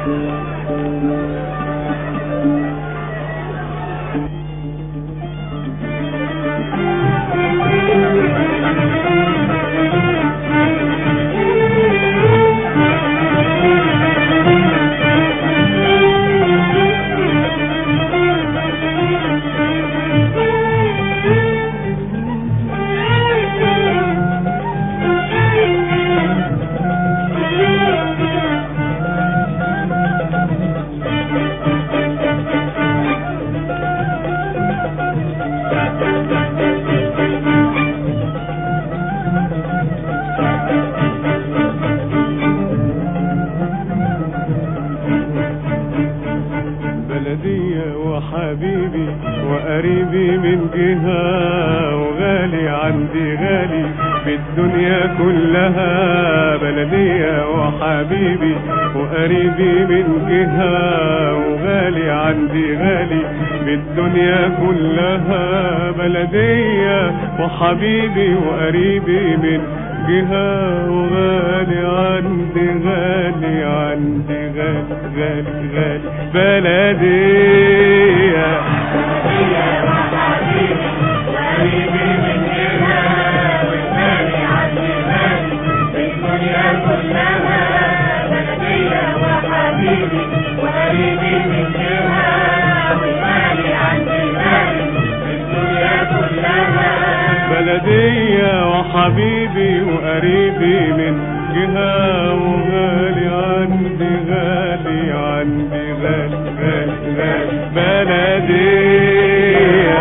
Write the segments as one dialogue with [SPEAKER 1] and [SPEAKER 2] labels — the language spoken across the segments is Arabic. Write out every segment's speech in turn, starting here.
[SPEAKER 1] وحبيبي وقريبي من جهة، وغالي عندي غالي بالدنيا كلها. بلدية وحبيبي وقريبي من جهة، وغالي عندي غالي بالدنيا كلها. بلدية وحبيبي وقريبي من جهة، وغالي عندي غالي عندي غالي غالي غالي. بلدية
[SPEAKER 2] وحبيبي وقريبي من جهة، وغالي عندي غالي بالدنيا كلها. بلدية وحبيبي وقريبي من جهة، وغالي عندي غالي بالدنيا كلها.
[SPEAKER 1] بلدية وحبيبي وقريبي من جهة، وغالي عندي غالي عندي غالي غالي غالي. بلدية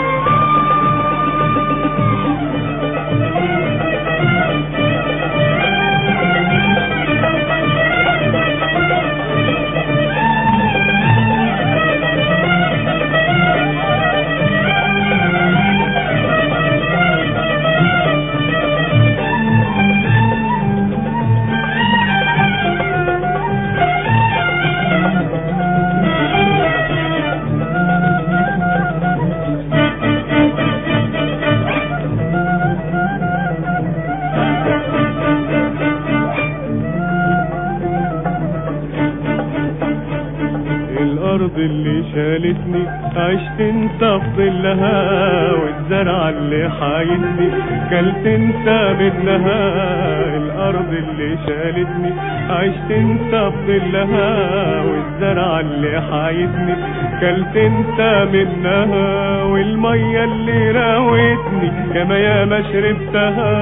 [SPEAKER 1] الأرض اللي شالتني عشت انت في ظلها، والزرع اللي حايدني كلت انت منها. الأرض اللي شالتني عشت انت في ظلها، والزرع اللي حايدني كلت انت منها. والمية اللي راوتني ياما ياما شربتها.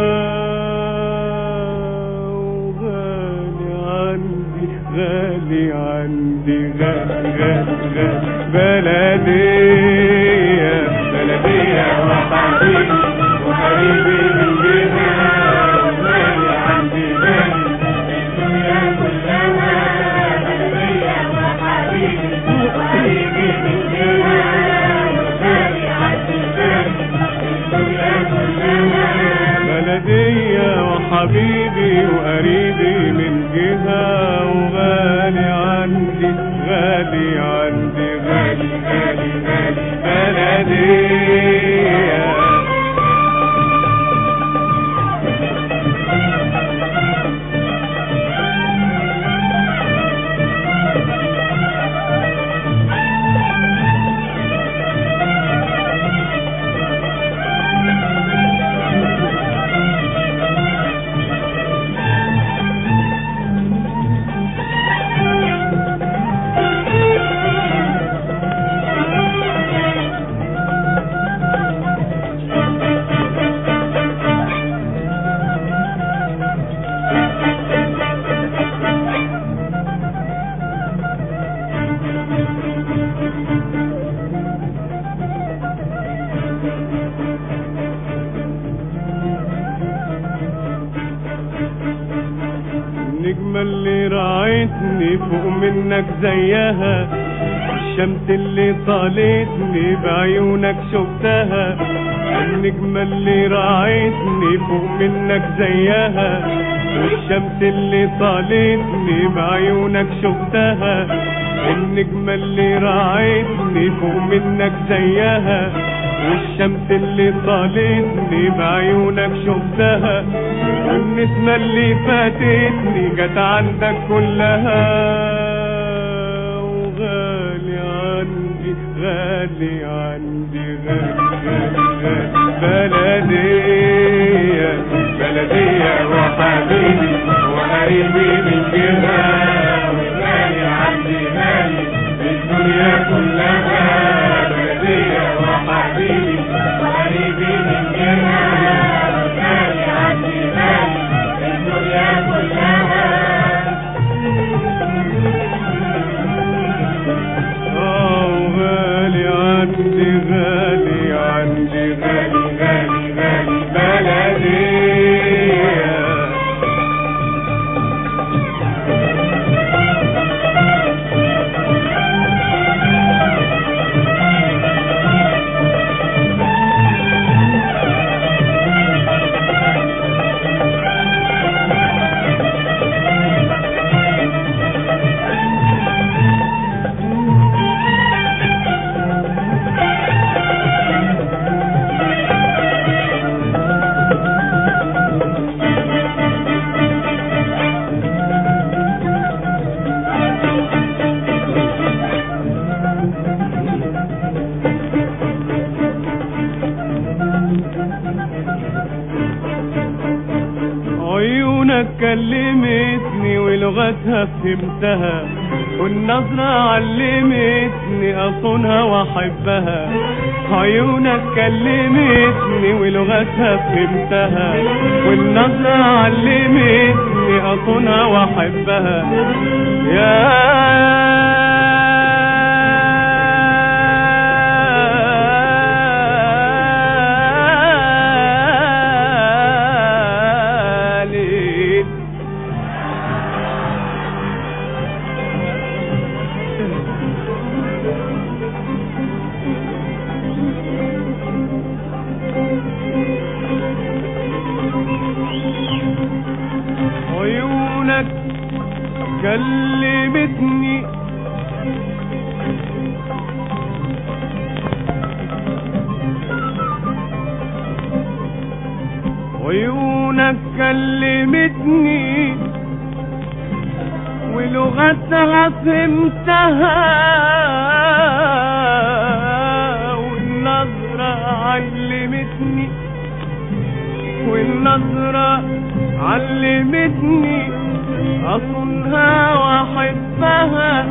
[SPEAKER 1] غالي عندي غالي غالي غالي. بلدية
[SPEAKER 2] بلدية وحبيبي وقريبي من جهة، وغالي عندي غالي بالدنيا كلها. بلدية وحبيبي وقريبي من جهة، وغالي عندي غالي بالدنيا كلها.
[SPEAKER 1] بلدية وحبيبي وقريبي من جهة، وغالي عندي غالي عندي غالي غالي غالي. بلدية النجمة اللي راعتني فوق منك زيها، الشمس اللي طالتني بعيونك شفتها. النجمة اللي راعتني فوق منك زيها، والشمس اللي طالتني بعيونك شفتها. النجمة اللي راعتني فوق منك زيها، والشمس اللي طالتني بعيونك شفتها. والنسمة اللي فاتتني جت عندك كلها. غالي عندي غالي عندي غالي بلدية
[SPEAKER 2] بلدية وحبيبي وقريبي من جهة وغالي عندي غالي الدنيا كلها بلدية وحبيبي وقريبي من جهة وغالي عندي غالي الدنيا كلها
[SPEAKER 1] غالي عندي غالي عندي غالي
[SPEAKER 2] غالي غالي
[SPEAKER 1] بلدية عيونك كلمتني ولغتها فهمتها والنظرة علمتني أصونها وأحبها عيونك كلمتني ولغتها فهمتها والنظرة علمتني أصونها وأحبها عيونك كلمتني عيونك كلمتني ولغتها فهمتها والنظرة علمتني والنظرة علمتني أصونها وأحبها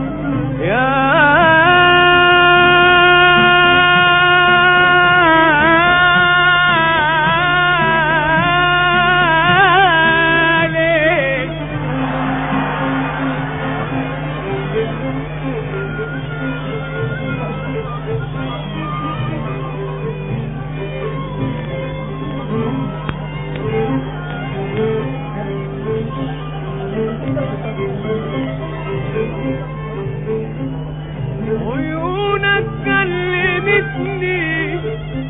[SPEAKER 1] عيونك كلمتني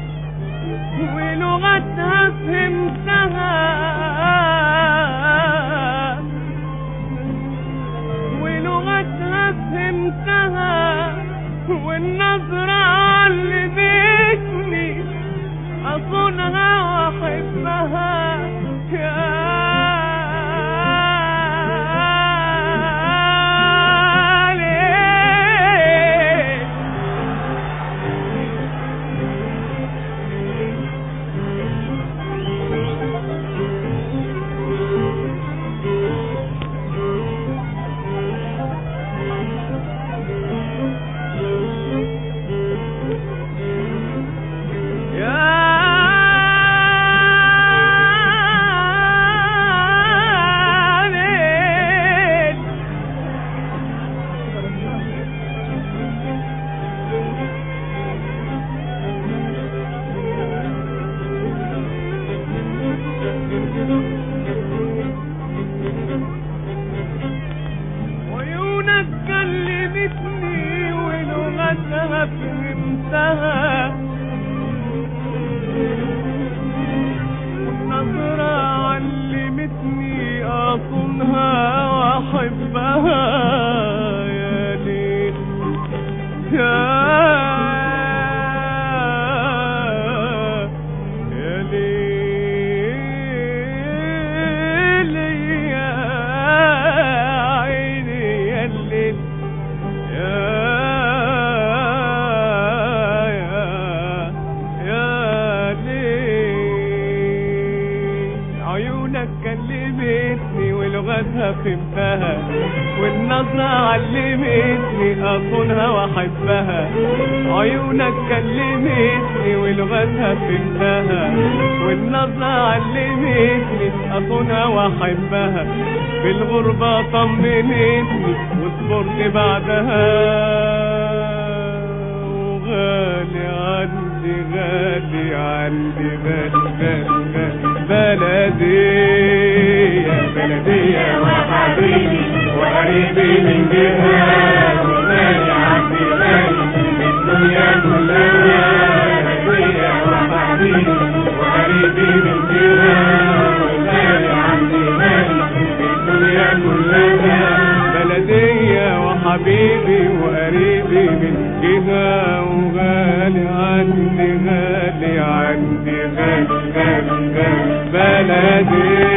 [SPEAKER 1] ولغتها فهمتها ولغتها فهمتها والنظرة علمتني أصونها وأحبها عيونك كلمتني ولغتها فهمتها والنظرة علمتني أصونها وأحبها يا ليل يا ليل يا عيني يا الليل يا وحبها، والنظرة علمتني أصونها وأحبها، عيونك كلمتني ولغتها فهمتها، والنظرة علمتني أصونها وأحبها، بالغربة طمنتني وصبرت بعدها، وغالي عندي غالي عندي غالي بلدي يا بلدي
[SPEAKER 2] يا وحبيبي وقريبي من جهة، وغالي عندي غالي الدنيا كلها. بلدي يا وحبيبي وقريبي من جهة، وغالي عندي غالي الدنيا كلها.
[SPEAKER 1] بلدي وحبيبي وقريبي من جهة، وغالي عندي غالي عندي غالي بلدي